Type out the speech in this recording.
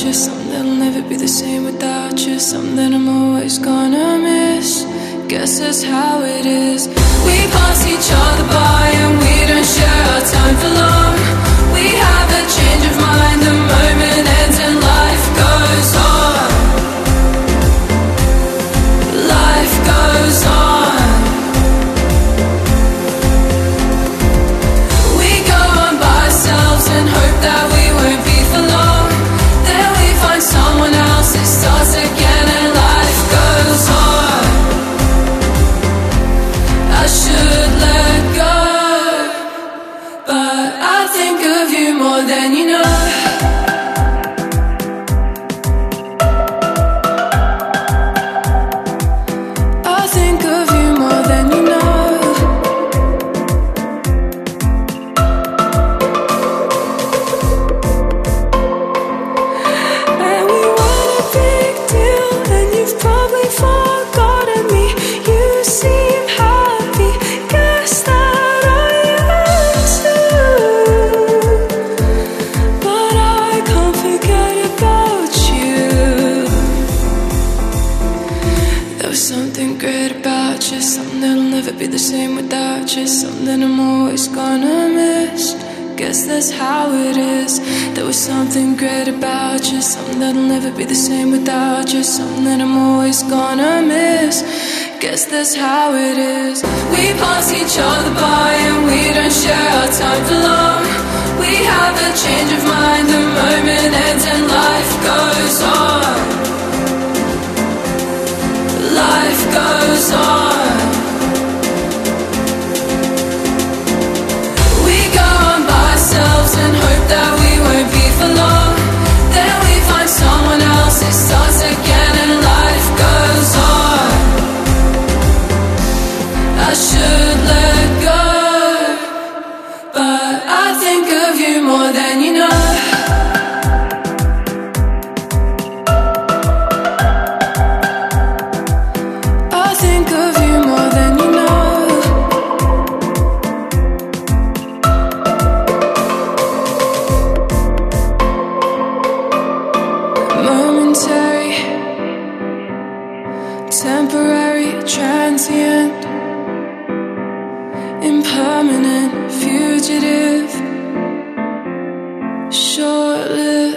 you, something that'll never be the same without you, something I'm always gonna miss. Guess that's how it is. We pass each other by and we don't share our time for long. We have a change of mind, the moment ends and life goes on. Life goes on. We go on by ourselves and hope that we won't be for long. Then we find someone else, it starts again and life goes on. I should let go, but I think of you more than you know. I think of you more than you know. And we weren't a big deal, and you've probably forgotten me. You seem happy, guess that I am too. But I can't forget about you. There was something great about you, something that'll never be the same without you, something I'm always gonna miss. Guess that's how it is. There was something great about you, something that'll never be the same without you, something that I'm always gonna miss. Guess that's how it is. We pass each other by and we don't share our time for long. We have a change of mind, the moment ends and life goes on. Life goes on. We go on by ourselves and hope that we won't be for long. Then we find someone else, it starts again and life goes on. I should let go, but I think of you more than you know. I think of you more than you know. Momentary, temporary, transient, impermanent, fugitive, short-lived.